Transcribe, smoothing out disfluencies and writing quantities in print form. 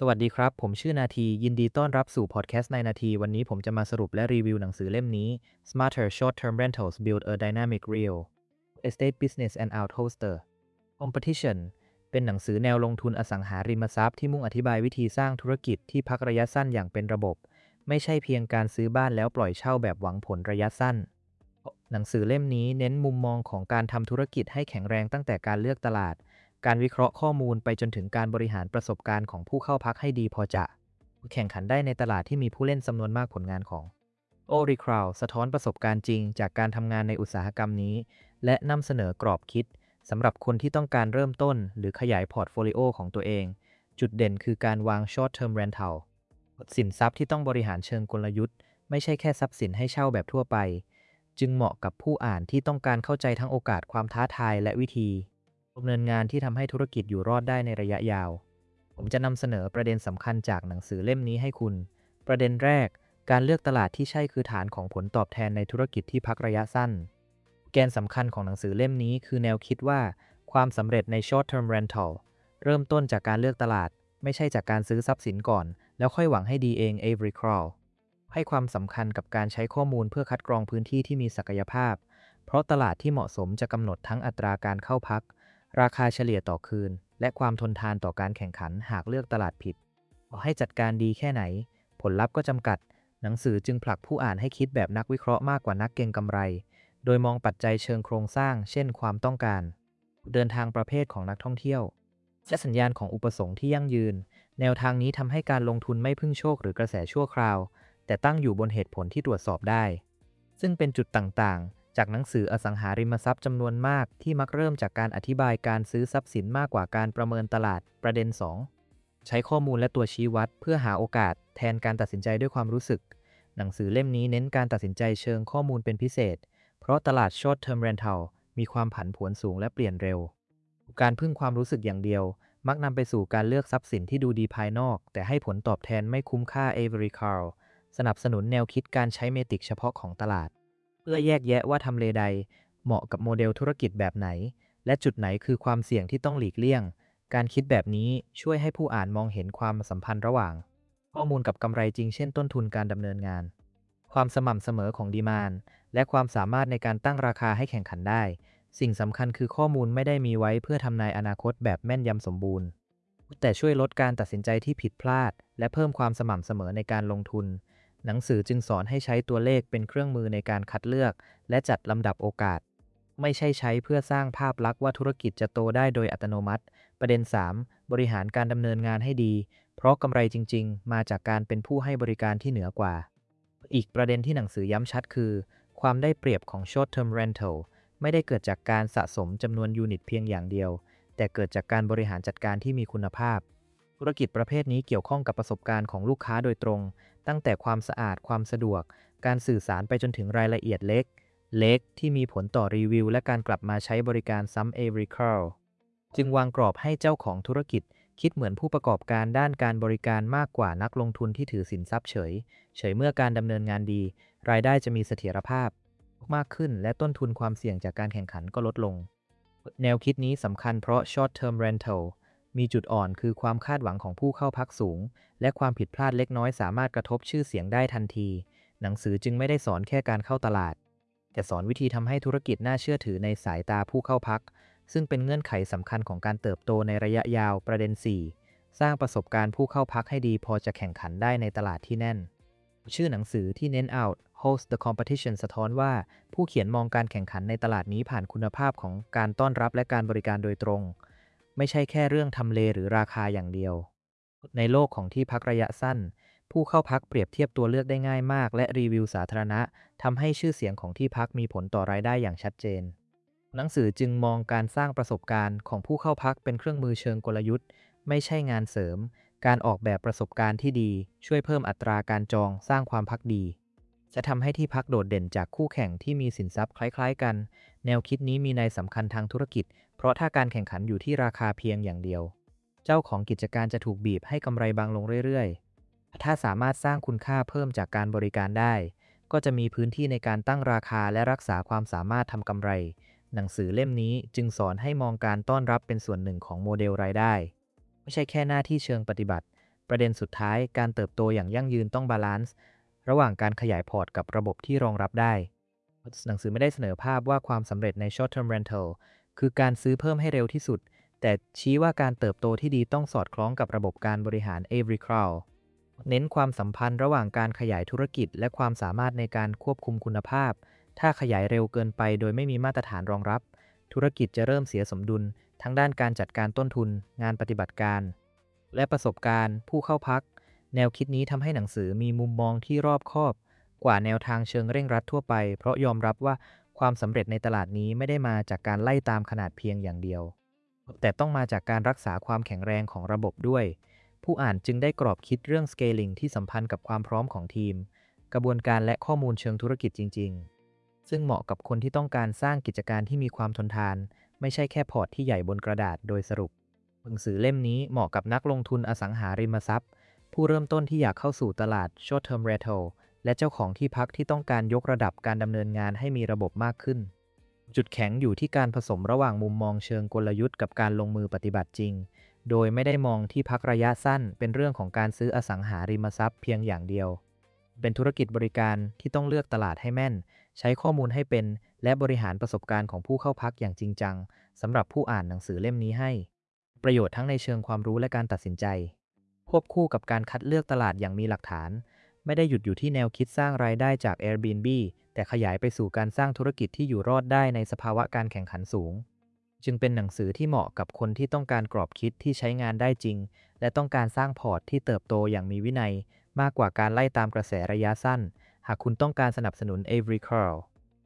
สวัสดีครับผมชื่อนาทียินดีต้อนรับสู่พอดแคสต์ในนาทีวันนี้ผมจะมาสรุปและรีวิวหนังสือเล่มนี้ Smarter Short-Term Rentals Build a Dynamic Real Estate Business and Out Hoster Competition เป็นหนังสือแนวลงทุนอสังหาริมทรัพย์ที่มุ่งอธิบายวิธีสร้างธุรกิจที่พักระยะสั้นอย่างเป็นระบบไม่ใช่เพียงการซื้อบ้านแล้วปล่อยเช่าแบบหวังผลระยะสั้นหนังสือเล่มนี้เน้นมุมมองของการทำธุรกิจให้แข็งแรงตั้งแต่การเลือกตลาด การวิเคราะห์ข้อมูลไปจนถึงการบริหารประสบการณ์ของผู้เข้าพักให้ดีพอจะแข่งขันได้ในตลาดที่มีผู้เล่นจำนวนมากผลงานของโอริคราวสะท้อนประสบการณ์จริงจากการทำงานในอุตสาหกรรมนี้และนำเสนอกรอบคิดสำหรับคนที่ต้องการเริ่มต้นหรือขยายพอร์ตโฟลิโอของตัวเองจุดเด่นคือการวาง short term rental สินทรัพย์ที่ต้องบริหารเชิงกลยุทธ์ไม่ใช่แค่ทรัพย์สินให้เช่าแบบทั่วไปจึงเหมาะกับผู้อ่านที่ต้องการเข้าใจทั้งโอกาสความท้าทายและวิธีดำเนินงานที่ทำให้ธุรกิจอยู่รอดได้ในระยะยาว ผมจะนำเสนอประเด็นสำคัญจากหนังสือเล่มนี้ให้คุณ ประเด็นแรก การเลือกตลาดที่ใช่คือฐานของผลตอบแทนในธุรกิจที่พักระยะสั้น แกนสำคัญของหนังสือเล่มนี้คือแนวคิดว่าความสำเร็จใน short term rental เริ่มต้นจากการเลือกตลาดไม่ใช่จากการซื้อทรัพย์สินก่อนแล้วค่อยหวังให้ดีเอง Avery Kroll ให้ความสำคัญกับการใช้ข้อมูลเพื่อคัดกรองพื้นที่ที่มีศักยภาพเพราะตลาดที่เหมาะสมจะกำหนดทั้งอัตราการเข้าพักราคาเฉลี่ยต่อคืนและความทนทานต่อการแข่งขันหากเลือกตลาดผิดต่อให้จัดการดีแค่ไหนผลลัพธ์ก็จำกัดหนังสือจึงผลักผู้อ่านให้คิดแบบนักวิเคราะห์มากกว่านักเก็งกำไรโดยมองปัจจัยเชิงโครงสร้างเช่นความต้องการเดินทางประเภทของนักท่องเที่ยวและสัญญาณของอุปสงค์ที่ยั่งยืนแนวทางนี้ทำให้การลงทุนไม่พึ่งโชคหรือกระแสชั่วคราวแต่ตั้งอยู่บนเหตุผลที่ตรวจสอบได้ซึ่งเป็นจุดต่างๆจากหนังสืออสังหาริมทรัพย์จำนวนมากที่มักเริ่มจากการอธิบายการซื้อทรัพย์สินมากกว่าการประเมินตลาดประเด็น2ใช้ข้อมูลและตัวชี้วัดเพื่อหาโอกาสแทนการตัดสินใจด้วยความรู้สึกหนังสือเล่มนี้เน้นการตัดสินใจเชิงข้อมูลเป็นพิเศษเพราะตลาด short term rental มีความผันผวนสูงและเปลี่ยนเร็วการพึ่งความรู้สึกอย่างเดียวมักนำไปสู่การเลือกทรัพย์สินที่ดูดีภายนอกแต่ให้ผลตอบแทนไม่คุ้มค่า Avery Carl สนับสนุนแนวคิดการใช้เมติกเฉพาะของตลาดเพื่อแยกแยะว่าทำเลใดเหมาะกับโมเดลธุรกิจแบบไหนและจุดไหนคือความเสี่ยงที่ต้องหลีกเลี่ยงการคิดแบบนี้ช่วยให้ผู้อ่านมองเห็นความสัมพันธ์ระหว่างข้อมูลกับกำไรจริงเช่นต้นทุนการดำเนินงานความสม่ำเสมอของดีมานด์และความสามารถในการตั้งราคาให้แข่งขันได้สิ่งสำคัญคือข้อมูลไม่ได้มีไว้เพื่อทำนายอนาคตแบบแม่นยำสมบูรณ์แต่ช่วยลดการตัดสินใจที่ผิดพลาดและเพิ่มความสม่ำเสมอในการลงทุนหนังสือจึงสอนให้ใช้ตัวเลขเป็นเครื่องมือในการคัดเลือกและจัดลำดับโอกาสไม่ใช่ใช้เพื่อสร้างภาพลักษณ์ว่าธุรกิจจะโตได้โดยอัตโนมัติประเด็น3บริหารการดำเนินงานให้ดีเพราะกำไรจริงๆมาจากการเป็นผู้ให้บริการที่เหนือกว่าอีกประเด็นที่หนังสือย้ำชัดคือความได้เปรียบของ short term rental ไม่ได้เกิดจากการสะสมจำนวนยูนิตเพียงอย่างเดียวแต่เกิดจากการบริหารจัดการที่มีคุณภาพธุรกิจประเภทนี้เกี่ยวข้องกับประสบการณ์ของลูกค้าโดยตรงตั้งแต่ความสะอาดความสะดวกการสื่อสารไปจนถึงรายละเอียดเล็กที่มีผลต่อรีวิวและการกลับมาใช้บริการซ้ำ Avery Carl จึงวางกรอบให้เจ้าของธุรกิจคิดเหมือนผู้ประกอบการด้านการบริการมากกว่านักลงทุนที่ถือสินทรัพย์เฉยเมื่อการดำเนินงานดีรายได้จะมีเสถียรภาพมากขึ้นและต้นทุนความเสี่ยงจากการแข่งขันก็ลดลงแนวคิดนี้สำคัญเพราะ short term rental มีจุดอ่อนคือความคาดหวังของผู้เข้าพักสูงและความผิดพลาดเล็กน้อยสามารถกระทบชื่อเสียงได้ทันทีหนังสือจึงไม่ได้สอนแค่การเข้าตลาดแต่สอนวิธีทำให้ธุรกิจน่าเชื่อถือในสายตาผู้เข้าพักซึ่งเป็นเงื่อนไขสำคัญของการเติบโตในระยะยาวประเด็น4สร้างประสบการณ์ผู้เข้าพักให้ดีพอจะแข่งขันได้ในตลาดที่แน่นชื่อหนังสือที่เน้น out host the competition สะท้อนว่าผู้เขียนมองการแข่งขันในตลาดนี้ผ่านคุณภาพของการต้อนรับและการบริการโดยตรงไม่ใช่แค่เรื่องทำเลหรือราคาอย่างเดียวในโลกของที่พักระยะสั้นผู้เข้าพักเปรียบเทียบตัวเลือกได้ง่ายมากและรีวิวสาธารณะทำให้ชื่อเสียงของที่พักมีผลต่อรายได้อย่างชัดเจนหนังสือจึงมองการสร้างประสบการณ์ของผู้เข้าพักเป็นเครื่องมือเชิงกลยุทธ์ไม่ใช่งานเสริมการออกแบบประสบการณ์ที่ดีช่วยเพิ่มอัตราการจองสร้างความพักดีจะทำให้ที่พักโดดเด่นจากคู่แข่งที่มีสินทรัพย์คล้ายๆกันแนวคิดนี้มีนัยสำคัญทางธุรกิจเพราะถ้าการแข่งขันอยู่ที่ราคาเพียงอย่างเดียวเจ้าของกิจการจะถูกบีบให้กำไรบางลงเรื่อยๆถ้าสามารถสร้างคุณค่าเพิ่มจากการบริการได้ก็จะมีพื้นที่ในการตั้งราคาและรักษาความสามารถทำกำไรหนังสือเล่มนี้จึงสอนให้มองการต้อนรับเป็นส่วนหนึ่งของโมเดลรายได้ไม่ใช่แค่หน้าที่เชิงปฏิบัติประเด็นสุดท้ายการเติบโตอย่างยั่งยืนต้องบาลานซ์ระหว่างการขยายพอร์ตกับระบบที่รองรับได้หนังสือไม่ได้เสนอภาพว่าความสำเร็จใน short term rental คือการซื้อเพิ่มให้เร็วที่สุดแต่ชี้ว่าการเติบโตที่ดีต้องสอดคล้องกับระบบการบริหาร Avery Crowell เน้นความสัมพันธ์ระหว่างการขยายธุรกิจและความสามารถในการควบคุมคุณภาพถ้าขยายเร็วเกินไปโดยไม่มีมาตรฐานรองรับธุรกิจจะเริ่มเสียสมดุลทั้งด้านการจัดการต้นทุนงานปฏิบัติการและประสบการณ์ผู้เข้าพักแนวคิดนี้ทำให้หนังสือมีมุมมองที่รอบคอบกว่าแนวทางเชิงเร่งรัดทั่วไปเพราะยอมรับว่าความสำเร็จในตลาดนี้ไม่ได้มาจากการไล่ตามขนาดเพียงอย่างเดียวแต่ต้องมาจากการรักษาความแข็งแรงของระบบด้วยผู้อ่านจึงได้กรอบคิดเรื่อง scaling ที่สัมพันธ์กับความพร้อมของทีมกระบวนการและข้อมูลเชิงธุรกิจจริงๆซึ่งเหมาะกับคนที่ต้องการสร้างกิจการที่มีความทนทานไม่ใช่แค่พอร์ตที่ใหญ่บนกระดาษโดยสรุปหนังสือเล่มนี้เหมาะกับนักลงทุนอสังหาริมทรัพย์ผู้เริ่มต้นที่อยากเข้าสู่ตลาด short term rental และเจ้าของที่พักที่ต้องการยกระดับการดำเนินงานให้มีระบบมากขึ้นจุดแข็งอยู่ที่การผสมระหว่างมุมมองเชิงกลยุทธ์กับการลงมือปฏิบัติจริงโดยไม่ได้มองที่พักระยะสั้นเป็นเรื่องของการซื้ออสังหาริมทรัพย์เพียงอย่างเดียวเป็นธุรกิจบริการที่ต้องเลือกตลาดให้แม่นใช้ข้อมูลให้เป็นและบริหารประสบการณ์ของผู้เข้าพักอย่างจริงจังสำหรับผู้อ่านหนังสือเล่มนี้ให้ประโยชน์ทั้งในเชิงความรู้และการตัดสินใจควบคู่กับการคัดเลือกตลาดอย่างมีหลักฐานไม่ได้หยุดอยู่ที่แนวคิดสร้างรายได้จาก Airbnb แต่ขยายไปสู่การสร้างธุรกิจที่อยู่รอดได้ในสภาวะการแข่งขันสูงจึงเป็นหนังสือที่เหมาะกับคนที่ต้องการกรอบคิดที่ใช้งานได้จริงและต้องการสร้างพอร์ตที่เติบโตอย่างมีวินัยมากกว่าการไล่ตามกระแสระยะสั้นหากคุณต้องการสนับสนุน Avery Crowell